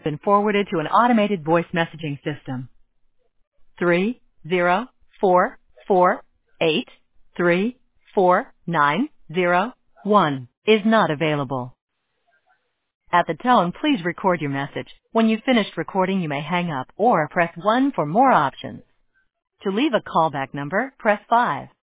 Been forwarded to an automated voice messaging system. 30448349001 is not available. At the tone, please record your message. When you've finished recording, you may hang up or press 1 for more options. To leave a callback number, press 5.